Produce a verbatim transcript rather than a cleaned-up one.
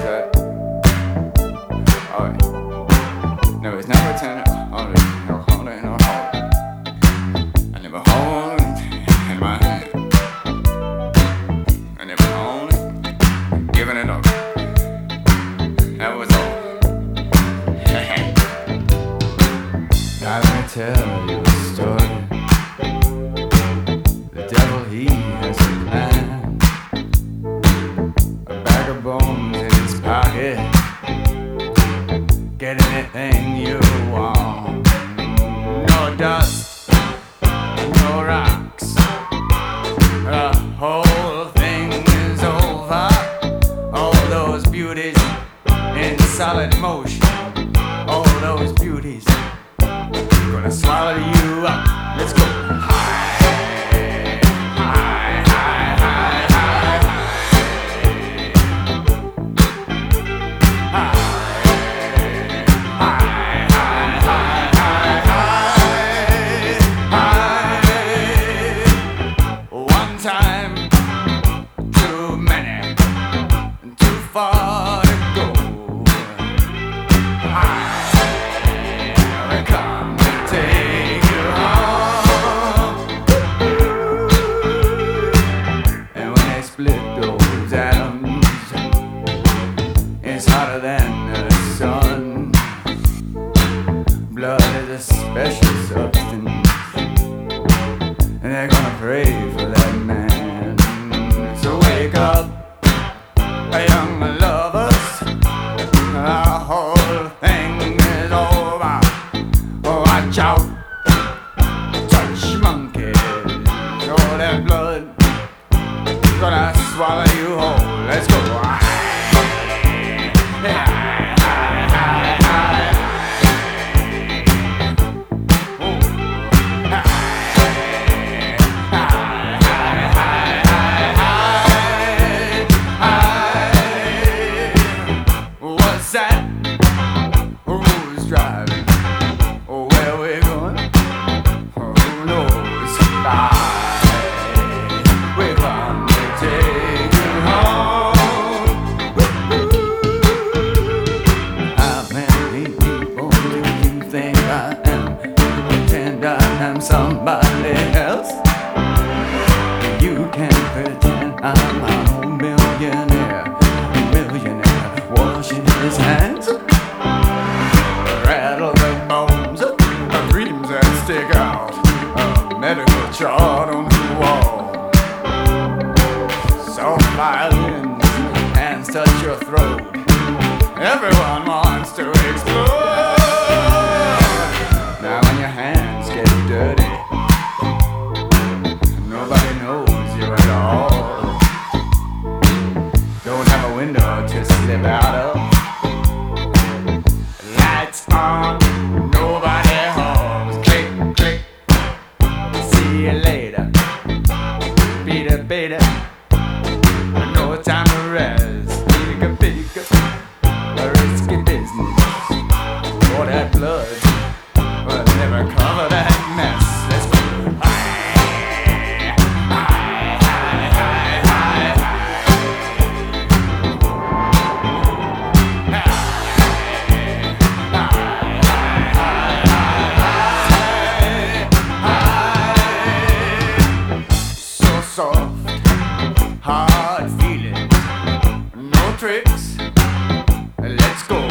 right? Alright. No, it's never ten. Hold it, no, hold it, no, hold it. I never hold it in my hand. I never hold it, giving it up. That was all. Now let me tell you a story. The devil, he has a plan. A bag of bones in his pocket. Get anything you want. No dust, no rocks. The whole thing is over. All those beauties in solid motion. All those beauties gonna swallow you up. Let's go. Far to go. I come to take you home. And when they split those atoms, it's hotter than the sun. Blood is a special substance, and they're gonna pray for that man. So wake up, young lovers, the whole thing is over. Watch out, touch monkeys, all that blood gonna swallow you whole. Let's go. Who's driving? Where we going? Who knows? We're gonna take you home. How many people do you think I am? Pretend I am somebody else. You can't pretend I'm a millionaire. Millionaire washing his hands. Rattle the bones, the dreams that stick out. A medical chart on the wall. Soft violins, hands touch your throat. Everyone wants to explode. Now when your hands get dirty, nobody knows you at all. Don't have a window to slip out of. Lights on, nobody home. Click, click, see you later. Beat it, beat it. No time to rest. Bigger, bigger, a risky business. All that blood will never cover that mess. Let's go. Soft, hard feelings, no tricks. Let's go.